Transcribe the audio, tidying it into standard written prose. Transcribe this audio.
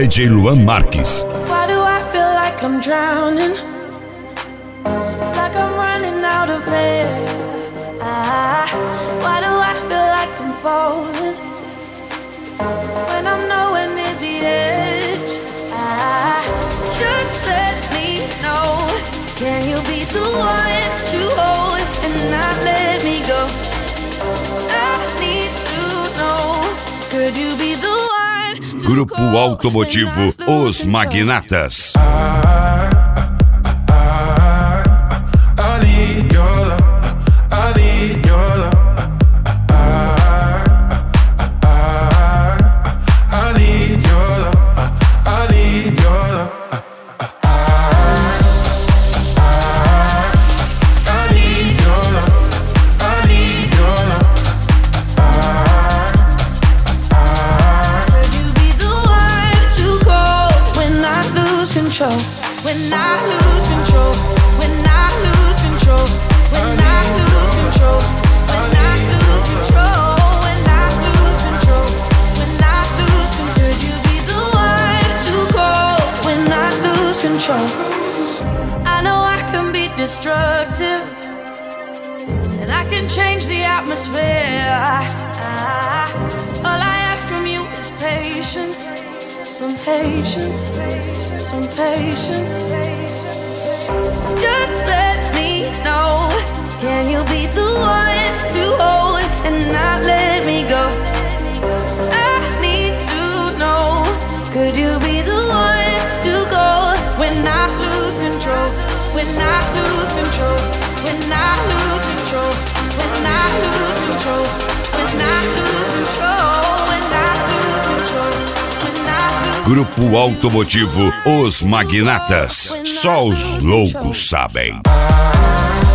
DJ Luan Marques. Why do I feel like I'm drowning? Like I'm running out of air. Why do I feel like I'm falling when I'm nowhere near the edge? Just let me know. Can you be the one to hold and not let me go? I need to know. Could you be the one to Grupo Automotivo Os Magnatas. I need your love. I need your love. I need your love. I need your love. When I lose control, when I lose control, when I lose control, when I lose control, when I lose control, when I lose control, could you be the one to call when I lose control? I know I can be destructive, and I can change the atmosphere. All I ask from you is patience. Some patience, some patience. Just let me know. Can you be the one to hold and not let me go? I need to know. Could you be the one to go when I lose control? When I lose control? When I lose control? When I lose control? When I lose control? When I lose control? Grupo Automotivo Os Magnatas. Só os loucos sabem.